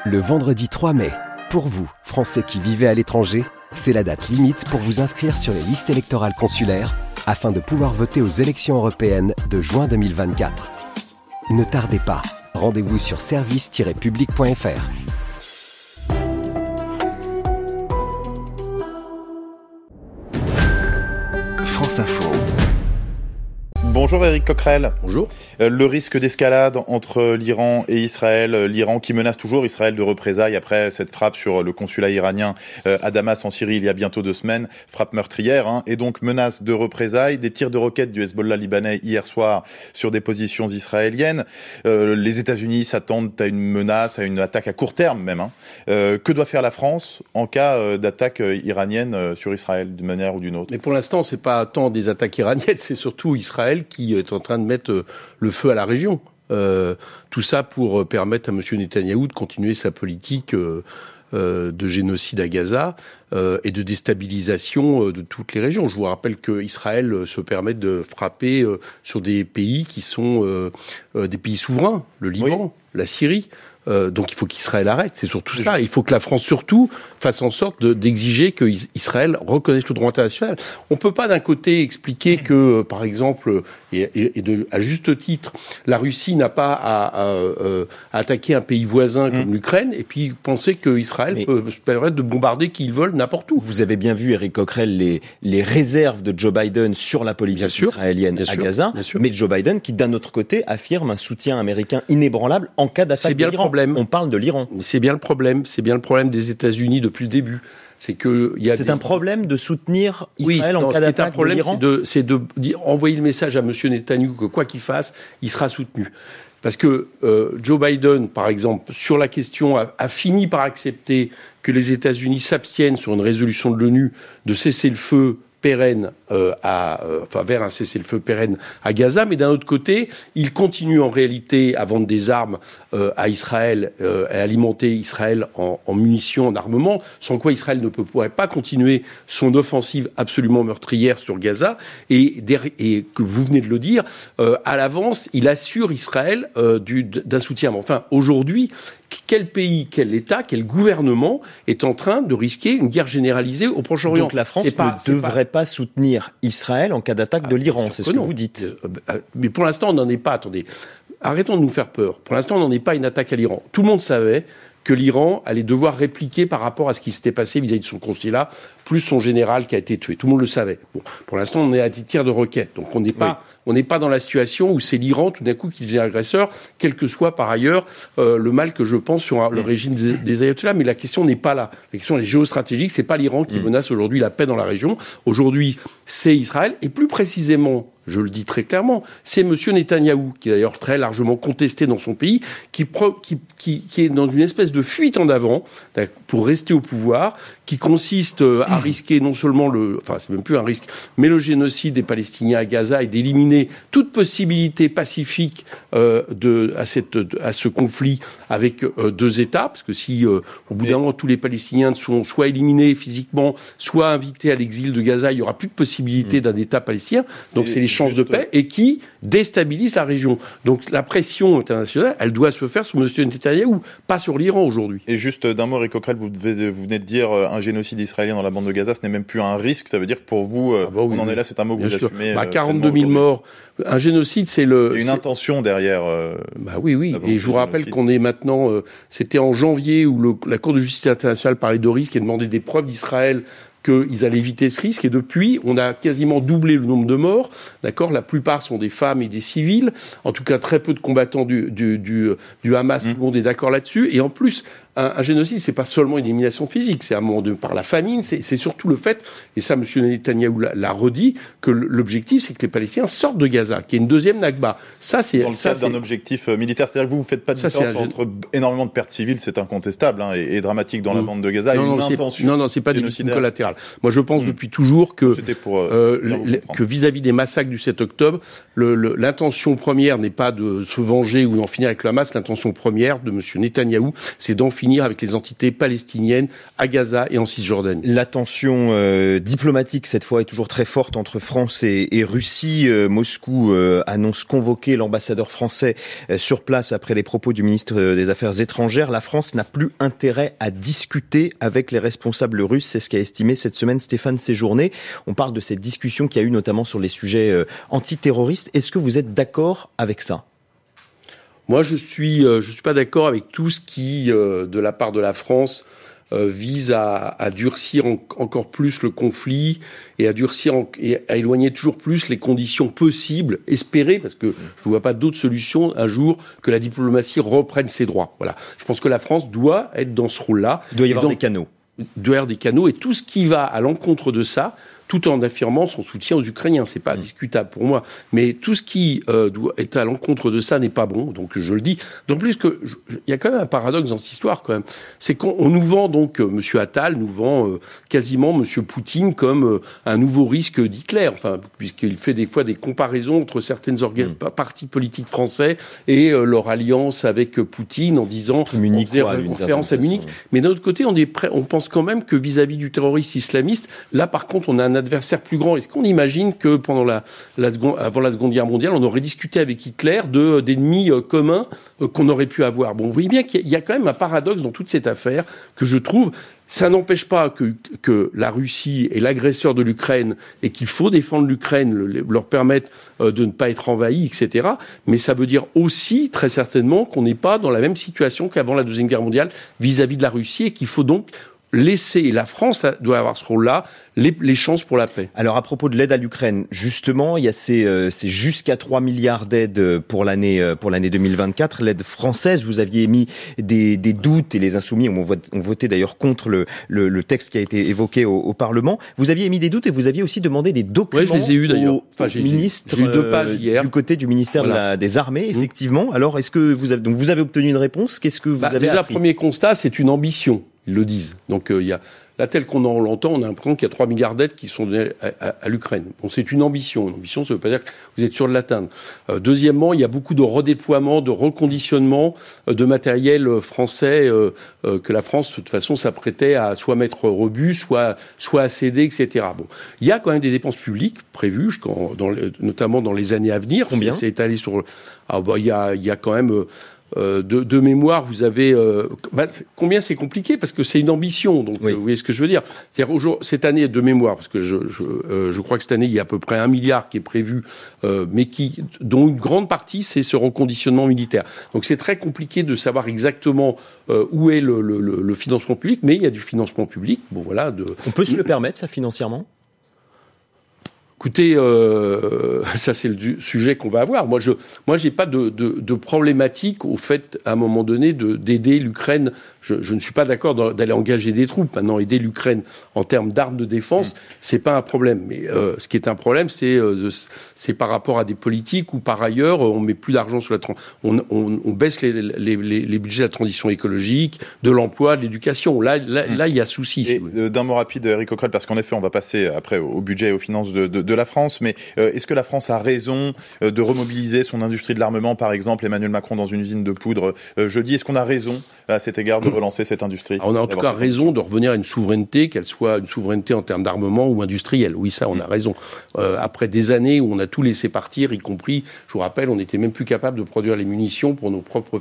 Le vendredi 3 mai, pour vous, Français qui vivez à l'étranger, c'est la date limite pour vous inscrire sur les listes électorales consulaires afin de pouvoir voter aux élections européennes de juin 2024. Ne tardez pas, rendez-vous sur service-public.fr. France Info. Bonjour Éric Coquerel. Bonjour. Le risque d'escalade entre l'Iran et Israël, l'Iran qui menace toujours Israël de représailles après cette frappe sur le consulat iranien à Damas en Syrie il y a bientôt 2 semaines, frappe meurtrière, et donc menace de représailles, des tirs de roquettes du Hezbollah libanais hier soir sur des positions israéliennes. Les États-Unis s'attendent à une menace, à une attaque à court terme même. Que doit faire la France en cas d'attaque iranienne sur Israël d'une manière ou d'une autre? Mais pour l'instant, c'est pas tant des attaques iraniennes, c'est surtout Israël qui est en train de mettre le feu à la région. Tout ça pour permettre à M. Netanyahou de continuer sa politique de génocide à Gaza et de déstabilisation de toutes les régions. Je vous rappelle qu'Israël se permet de frapper sur des pays qui sont des pays souverains, le Liban, la Syrie. Donc il faut qu'Israël arrête, c'est surtout ça. Il faut que la France surtout fasse en sorte d'exiger qu'Israël reconnaisse le droit international. On peut pas d'un côté expliquer que, par exemple, à juste titre, la Russie n'a pas à attaquer un pays voisin comme l'Ukraine, et puis penser qu'Israël peut se permettre de bombarder qui ils veulent n'importe où. Vous avez bien vu, Éric Coquerel, les réserves de Joe Biden sur la politique israélienne à Gaza, mais Joe Biden qui, d'un autre côté, affirme un soutien américain inébranlable en cas d'attaque de l'Iran. On parle de l'Iran. C'est bien le problème. C'est bien le problème des États-Unis depuis le début. C'est un problème de soutenir Israël en cas d'attaque de l'Iran. C'est de envoyer le message à M. Netanyahou que quoi qu'il fasse, il sera soutenu. Parce que Joe Biden, par exemple, sur la question, a fini par accepter que les États-Unis s'abstiennent sur une résolution de l'ONU de cesser le feu pérenne vers un cessez-le-feu pérenne à Gaza, mais d'un autre côté, il continue en réalité à vendre des armes à Israël, à alimenter Israël en munitions, en armement, sans quoi Israël ne pourrait pas continuer son offensive absolument meurtrière sur Gaza, et que vous venez de le dire, à l'avance, il assure Israël d'un soutien. Enfin, aujourd'hui, quel pays, quel État, quel gouvernement est en train de risquer une guerre généralisée au Proche-Orient? Donc la France ne devrait pas soutenir Israël en cas d'attaque de l'Iran, c'est ce que vous dites. Mais pour l'instant, on n'en est pas. Attendez, arrêtons de nous faire peur. Pour l'instant, on n'en est pas une attaque à l'Iran. Tout le monde savait que l'Iran allait devoir répliquer par rapport à ce qui s'était passé vis-à-vis de son consulat, plus son général qui a été tué. Tout le monde le savait. Bon, pour l'instant, on est à des tirs de roquettes. Donc on n'est pas dans la situation où c'est l'Iran tout d'un coup qui devient agresseur, quel que soit par ailleurs le mal que je pense sur le régime des ayatollahs. Mais la question n'est pas là. La question elle est géostratégique. C'est pas l'Iran qui menace aujourd'hui la paix dans la région. Aujourd'hui, c'est Israël. Et plus précisément, je le dis très clairement, c'est M. Netanyahou, qui est d'ailleurs très largement contesté dans son pays, qui est dans une espèce de fuite en avant pour rester au pouvoir, qui consiste à risquer non seulement c'est même plus un risque, mais le génocide des Palestiniens à Gaza et d'éliminer toute possibilité pacifique à ce conflit avec 2 États, parce que si au bout d'un moment tous les Palestiniens sont soit éliminés physiquement, soit invités à l'exil de Gaza, il y aura plus de possibilité d'un État palestinien. Donc c'est les chances de paix et qui déstabilise la région. Donc la pression internationale, elle doit se faire sur M. Netanyahou, pas sur l'Iran aujourd'hui. Et juste d'un mot, Éric Coquerel, vous venez de dire un génocide israélien dans la bande de Gaza, ce n'est même plus un risque, ça veut dire que pour vous, on en est là, c'est un mot que vous assumez. 42 000 morts, un génocide, c'est le... Il y a une intention derrière. Oui, et je vous rappelle qu'on est maintenant, c'était en janvier où la Cour de justice internationale parlait de risque et demandait des preuves d'Israël qu'ils allaient éviter ce risque. Et depuis, on a quasiment doublé le nombre de morts. D'accord, la plupart sont des femmes et des civils. En tout cas, très peu de combattants du Hamas. Tout le monde est d'accord là-dessus. Et en plus, un génocide, c'est pas seulement une élimination physique. C'est un moment par la famine. C'est surtout le fait, et ça, M. Netanyahou l'a redit, que l'objectif, c'est que les Palestiniens sortent de Gaza, qu'il y ait une deuxième Nakba. Ça, c'est dans le cadre d'un objectif militaire. C'est-à-dire que vous faites pas de différence entre énormément de pertes civiles, c'est incontestable et dramatique dans la bande de Gaza, et une intention. Non, c'est pas des victimes collatérales. général. Moi, je pense depuis toujours que vis-à-vis des massacres du 7 octobre, l'intention première n'est pas de se venger ou d'en finir avec le Hamas. L'intention première de M. Netanyahou, c'est d'en finir avec les entités palestiniennes à Gaza et en Cisjordanie. La tension diplomatique, cette fois, est toujours très forte entre France et Russie. Moscou annonce convoquer l'ambassadeur français sur place après les propos du ministre des Affaires étrangères. La France n'a plus intérêt à discuter avec les responsables russes. C'est ce qu'a estimé cette semaine Stéphane Séjourné. On parle de cette discussion qu'il y a eu notamment sur les sujets antiterroristes. Est-ce que vous êtes d'accord avec ça ? Moi, je suis pas d'accord avec tout ce qui, de la part de la France, vise à durcir encore plus le conflit et à éloigner toujours plus les conditions possibles, espérées, parce que je ne vois pas d'autre solution un jour que la diplomatie reprenne ses droits. Voilà. Je pense que la France doit être dans ce rôle-là. Il doit y avoir des canaux. Il doit y avoir des canaux, et tout ce qui va à l'encontre de ça, tout en affirmant son soutien aux Ukrainiens. C'est pas discutable pour moi. Mais tout ce qui est à l'encontre de ça n'est pas bon. Donc je le dis. D'autant plus que il y a quand même un paradoxe dans cette histoire quand même. C'est qu'on nous vend donc Monsieur Attal nous vend quasiment Monsieur Poutine comme un nouveau risque d'Hitler. Enfin, puisqu'il fait des fois des comparaisons entre certaines partis politiques français et leur alliance avec Poutine en disant Munich, on faisait conférence à Munich. Mais d'un autre côté, on pense quand même que vis-à-vis du terroriste islamiste, là par contre, on a un adversaire plus grand. Est-ce qu'on imagine que pendant avant la Seconde Guerre mondiale, on aurait discuté avec Hitler d'ennemis communs qu'on aurait pu avoir? Bon, vous voyez bien qu'il y a quand même un paradoxe dans toute cette affaire que je trouve. Ça n'empêche pas que la Russie est l'agresseur de l'Ukraine et qu'il faut défendre l'Ukraine, leur permettre de ne pas être envahi, etc. Mais ça veut dire aussi, très certainement, qu'on n'est pas dans la même situation qu'avant la Deuxième Guerre mondiale vis-à-vis de la Russie et qu'il faut donc laisser, et la France doit avoir ce rôle-là, les chances pour la paix. Alors à propos de l'aide à l'Ukraine, justement, il y a ces jusqu'à 3 milliards d'aides pour l'année 2024, l'aide française. Vous aviez émis des doutes et les Insoumis ont voté d'ailleurs contre le texte qui a été évoqué au Parlement. Vous aviez émis des doutes et vous aviez aussi demandé des documents. Oui, je les ai eus d'ailleurs. J'ai eu 2 pages hier. Du côté du ministère des Armées, effectivement. Alors est-ce que vous avez obtenu une réponse? Qu'est-ce que vous avez déjà, appris? Premier constat, c'est une ambition. Ils le disent. Donc, il y a, là, tel qu'on l'entend, on a l'impression qu'il y a 3 milliards d'aides qui sont données à l'Ukraine. Bon, c'est une ambition. Une ambition, ça ne veut pas dire que vous êtes sûr de l'atteindre. Deuxièmement, il y a beaucoup de redéploiement, de reconditionnement de matériel français que la France, de toute façon, s'apprêtait à soit mettre au rebut, soit à céder, etc. Bon, il y a quand même des dépenses publiques prévues, notamment dans les années à venir. Combien? C'est étalé sur... il y a quand même... de mémoire, vous avez... combien c'est compliqué, parce que c'est une ambition, donc vous voyez ce que je veux dire. C'est-à-dire, cette année, de mémoire, parce que je crois que cette année, il y a à peu près 1 milliard qui est prévu, mais dont une grande partie, c'est ce reconditionnement militaire. Donc c'est très compliqué de savoir exactement où est le financement public, mais il y a du financement public. Bon, voilà. On peut se le permettre, ça, financièrement ? Écoutez, ça c'est le sujet qu'on va avoir. Moi, j'ai pas de problématique au fait, à un moment donné, d'aider l'Ukraine. Je ne suis pas d'accord d'aller engager des troupes. Maintenant, aider l'Ukraine en termes d'armes de défense, c'est pas un problème. Mais ce qui est un problème, c'est par rapport à des politiques où, par ailleurs, on met plus d'argent sur on baisse les budgets de la transition écologique, de l'emploi, de l'éducation. Là, il y a souci. Et d'un mot rapide, Éric Coquerel, parce qu'en effet, on va passer après au budget et aux finances de la France, mais est-ce que la France a raison de remobiliser son industrie de l'armement, par exemple, Emmanuel Macron dans une usine de poudre jeudi? Est-ce qu'on a raison à cet égard de relancer cette industrie? On a en tout cas raison de revenir à une souveraineté, qu'elle soit une souveraineté en termes d'armement ou industrielle. Oui, ça, on a raison. Après des années où on a tout laissé partir, y compris, je vous rappelle, on n'était même plus capable de produire les munitions pour nos propres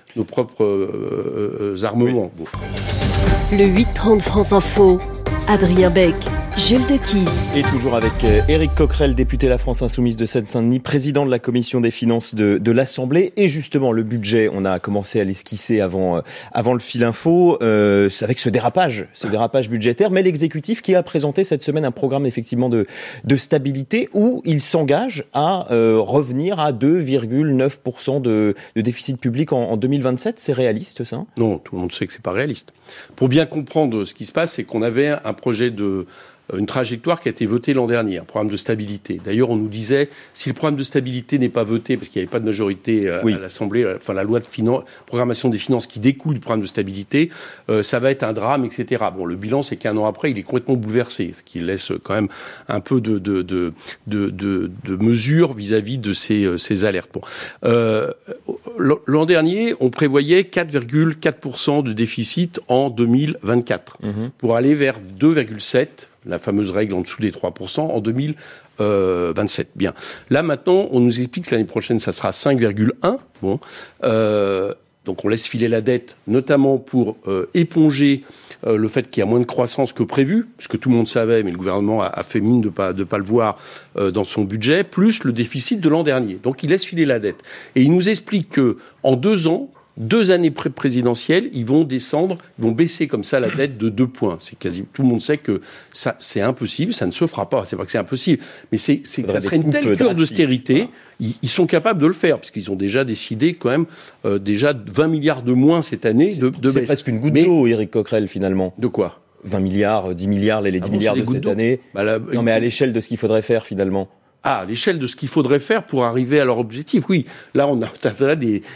armements. Bon. Le 8-30 France Info, Adrien Beck, Jules Dequisse. Et toujours avec Éric Coquerel, député La France Insoumise de Seine-Saint-Denis, président de la commission des finances de l'Assemblée. Et justement, le budget, on a commencé à l'esquisser avant le fil info, avec ce dérapage budgétaire. Mais l'exécutif qui a présenté cette semaine un programme effectivement de stabilité où il s'engage à revenir à 2,9% de déficit public en 2027. C'est réaliste, ça? Non, tout le monde sait que c'est pas réaliste. Pour bien comprendre ce qui se passe, c'est qu'on avait un projet de une trajectoire qui a été votée l'an dernier, un programme de stabilité. D'ailleurs, on nous disait, si le programme de stabilité n'est pas voté, parce qu'il n'y avait pas de majorité à l'Assemblée, enfin la loi de programmation des finances qui découle du programme de stabilité, ça va être un drame, etc. Bon, le bilan, c'est qu'un an après, il est complètement bouleversé, ce qui laisse quand même un peu de mesures vis-à-vis de ces alertes. Bon. L'an dernier, on prévoyait 4,4% de déficit en 2024, pour aller vers 2,7%, la fameuse règle en dessous des 3%, en 2027. Bien. Là, maintenant, on nous explique que l'année prochaine, ça sera 5,1%. Bon. Donc on laisse filer la dette, notamment pour éponger le fait qu'il y a moins de croissance que prévu, ce que tout le monde savait, mais le gouvernement a fait mine de pas le voir dans son budget, plus le déficit de l'an dernier. Donc il laisse filer la dette. Et il nous explique que en 2 ans, 2 années présidentielles, ils vont baisser comme ça la dette de 2 points. C'est quasi, tout le monde sait que ça, c'est impossible, ça ne se fera pas. C'est pas que c'est impossible, mais ça serait une telle cure d'austérité. Voilà. Ils sont capables de le faire, parce qu'ils ont déjà décidé quand même, déjà 20 milliards de moins cette année de baisse. C'est presque une goutte d'eau, Éric Coquerel, finalement. De quoi? 20 milliards, 10 milliards, les 10 milliards de cette année. Non, mais à l'échelle de ce qu'il faudrait faire, finalement. À l'échelle de ce qu'il faudrait faire pour arriver à leur objectif. Oui, là, on a là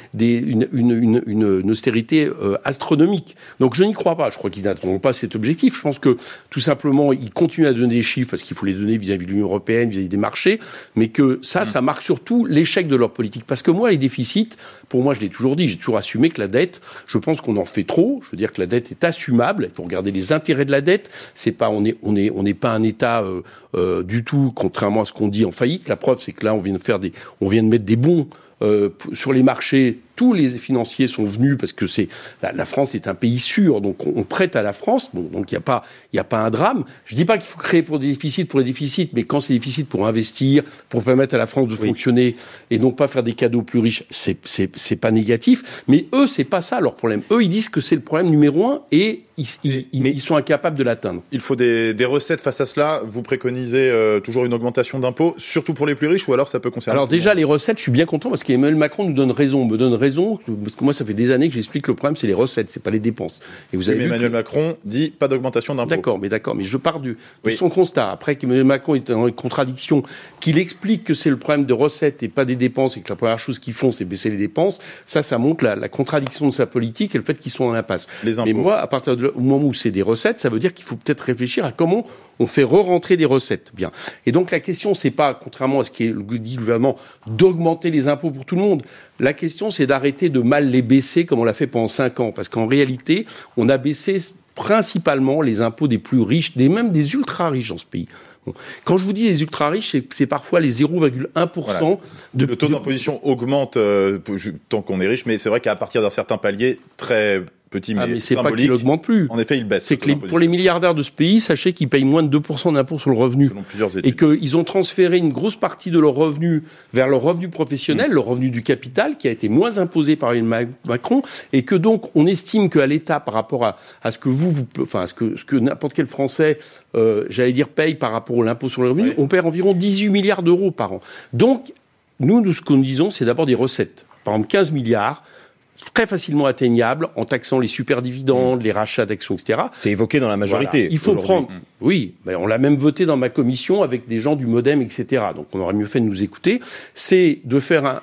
une austérité astronomique. Donc, je n'y crois pas. Je crois qu'ils n'atteindront pas cet objectif. Je pense que, tout simplement, ils continuent à donner des chiffres parce qu'il faut les donner vis-à-vis de l'Union européenne, vis-à-vis des marchés, mais que ça marque surtout l'échec de leur politique. Parce que moi, les déficits, pour moi, je l'ai toujours dit, j'ai toujours assumé que la dette, je pense qu'on en fait trop. Je veux dire que la dette est assumable. Il faut regarder les intérêts de la dette. C'est pas, on n'est pas un État du tout, contrairement à ce qu'on dit en faillite. La preuve, c'est que là, on vient de mettre des bons sur les marchés. Tous les financiers sont venus parce que la France est un pays sûr, donc on prête à la France. Bon, donc il y a pas un drame. Je dis pas qu'il faut créer pour les déficits, mais quand c'est des déficits pour investir, pour permettre à la France de fonctionner et non pas faire des cadeaux plus riches, c'est pas négatif. Mais eux, c'est pas ça leur problème. Eux, ils disent que c'est le problème numéro 1 et ils sont incapables de l'atteindre. Il faut des recettes face à cela. Vous préconisez toujours une augmentation d'impôts, surtout pour les plus riches, ou alors ça peut concerner... Alors déjà, les recettes, je suis bien content parce qu'Emmanuel Macron me donne raison, parce que moi, ça fait des années que j'explique que le problème, c'est les recettes, c'est pas les dépenses. Et vous avez vu Emmanuel Macron dit pas d'augmentation d'impôts. D'accord, mais je pars de son constat. Après qu'Emmanuel Macron est dans une contradiction, qu'il explique que c'est le problème de recettes et pas des dépenses, et que la première chose qu'ils font, c'est baisser les dépenses, ça montre la contradiction de sa politique et le fait qu'ils sont en impasse. Mais moi, à partir du moment où c'est des recettes, ça veut dire qu'il faut peut-être réfléchir à comment on fait re-rentrer des recettes. Bien. Et donc la question, c'est pas, contrairement à ce qui dit le gouvernement, d'augmenter les impôts pour tout le monde. La question, c'est d'arrêter de mal les baisser comme on l'a fait pendant 5 ans. Parce qu'en réalité, on a baissé principalement les impôts des plus riches, même des ultra-riches dans ce pays. Bon. Quand je vous dis les ultra-riches, c'est parfois les 0,1%. Voilà. Le taux d'imposition augmente tant qu'on est riche, mais c'est vrai qu'à partir d'un certain palier, très petit mais c'est symbolique, pas qu'il augmente plus. En effet, il baisse. C'est que pour les milliardaires de ce pays, sachez qu'ils payent moins de 2% d'impôt sur le revenu. Selon plusieurs études. Et qu'ils ont transféré une grosse partie de leur revenu vers leur revenu professionnel, le revenu du capital, qui a été moins imposé par Emmanuel Macron, et que donc on estime qu'à l'État, par rapport à ce que à ce que n'importe quel Français, paye par rapport à l'impôt sur le revenu, on perd environ 18 milliards d'euros par an. Donc, nous, ce que nous disons, c'est d'abord des recettes. Par exemple, 15 milliards, très facilement atteignable en taxant les superdividendes, les rachats d'actions, etc. C'est évoqué dans la majorité. Voilà. Il faut prendre. Oui, ben on l'a même voté dans ma commission avec des gens du MoDem, etc. Donc on aurait mieux fait de nous écouter. C'est de faire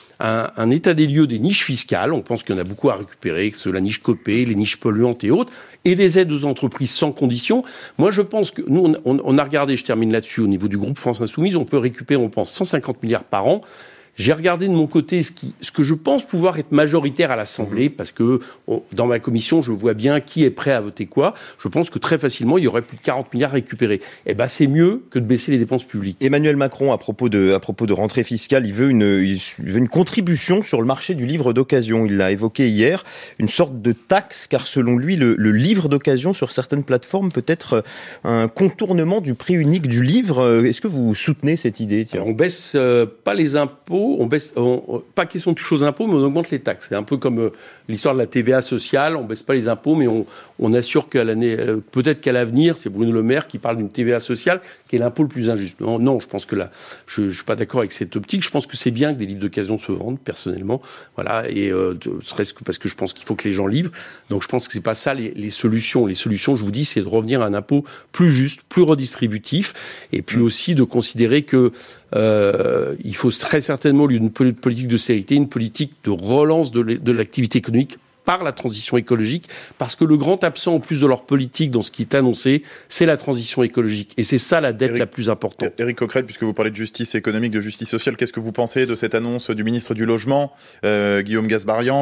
un état des lieux des niches fiscales. On pense qu'il y en a beaucoup à récupérer, que c'est la niche Copé, les niches polluantes et autres, et des aides aux entreprises sans condition. Moi, je pense que nous, on a regardé, je termine là-dessus, au niveau du groupe France Insoumise, on peut récupérer, on pense, 150 milliards par an. J'ai regardé de mon côté ce que je pense pouvoir être majoritaire à l'Assemblée, parce que dans ma commission, je vois bien qui est prêt à voter quoi. Je pense que très facilement, il y aurait plus de 40 milliards récupérés. Eh ben, c'est mieux que de baisser les dépenses publiques. Emmanuel Macron, à propos de rentrée fiscale, il veut une contribution sur le marché du livre d'occasion. Il l'a évoqué hier, une sorte de taxe, car selon lui, le livre d'occasion sur certaines plateformes peut être un contournement du prix unique du livre. Est-ce que vous soutenez cette idée? Alors, on baisse pas les impôts. impôts, pas question de toucher aux impôts, mais on augmente les taxes. C'est un peu comme l'histoire de la TVA sociale, on baisse pas les impôts, mais on assure peut-être qu'à l'avenir, c'est Bruno Le Maire qui parle d'une TVA sociale, qui est l'impôt le plus injuste. Non, je pense que là, je suis pas d'accord avec cette optique. Je pense que c'est bien que des livres d'occasion se vendent, personnellement. Voilà, et serait-ce que parce que je pense qu'il faut que les gens livrent. Donc je pense que c'est pas ça les solutions. Les solutions, je vous dis, c'est de revenir à un impôt plus juste, plus redistributif, et puis aussi de considérer que il faut très certainement, au lieu d'une politique d'austérité, une politique de relance de l'activité économique par la transition écologique, parce que le grand absent, en plus de leur politique, dans ce qui est annoncé, c'est la transition écologique. Et c'est ça la dette la plus importante. Éric Coquerel, puisque vous parlez de justice économique, de justice sociale, qu'est-ce que vous pensez de cette annonce du ministre du Logement, Guillaume Gasparian,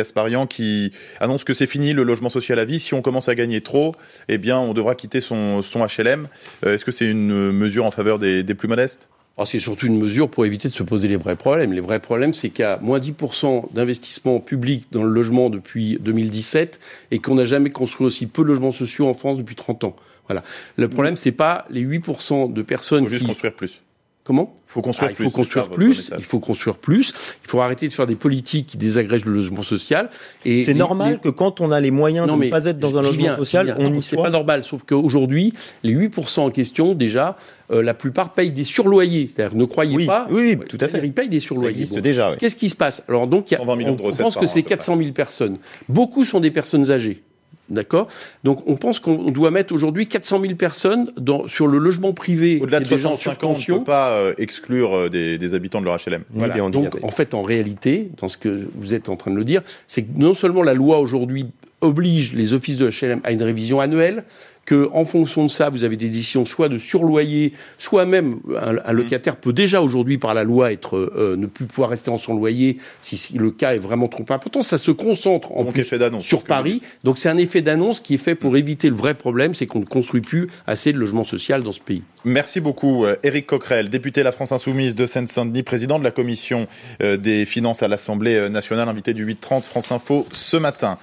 qui annonce que c'est fini le logement social à vie. Si on commence à gagner trop, eh bien, on devra quitter son HLM. Est-ce que c'est une mesure en faveur des plus modestes ? C'est surtout une mesure pour éviter de se poser les vrais problèmes. Les vrais problèmes, c'est qu'il y a moins 10% d'investissement public dans le logement depuis 2017 et qu'on n'a jamais construit aussi peu de logements sociaux en France depuis 30 ans. Voilà. Le problème, c'est pas les 8% de personnes qui... Il faut juste construire plus. Comment ? Il faut construire plus. Il faut construire plus. Il faut arrêter de faire des politiques qui désagrègent le logement social. Et c'est normal que quand on a les moyens de ne pas être dans un logement social, on y soit. C'est pas normal. Sauf qu'aujourd'hui, les 8% en question, déjà, la plupart payent des surloyers. C'est-à-dire, ne croyez pas. Oui, tout à fait. Ils payent des surloyers. Ça existe déjà. Oui. Qu'est-ce qui se passe ? Alors donc, on pense que c'est 400 000 personnes. Beaucoup sont des personnes âgées. D'accord ? Donc, on pense qu'on doit mettre aujourd'hui 400 000 personnes sur le logement privé. Au-delà de 65 ans, on ne peut pas exclure des habitants de leur HLM. Voilà. Donc, en réalité, dans ce que vous êtes en train de le dire, c'est que non seulement la loi aujourd'hui oblige les offices de HLM à une révision annuelle, qu'en fonction de ça, vous avez des décisions soit de surloyer, soit même un locataire peut déjà aujourd'hui par la loi ne plus pouvoir rester en son loyer si le cas est vraiment trop important. Ça se concentre en plus sur Paris. Donc c'est un effet d'annonce qui est fait pour éviter le vrai problème, c'est qu'on ne construit plus assez de logements sociaux dans ce pays. Merci beaucoup Éric Coquerel, député La France Insoumise de Seine-Saint-Denis, président de la commission des finances à l'Assemblée nationale, invité du 8h30 France Info ce matin.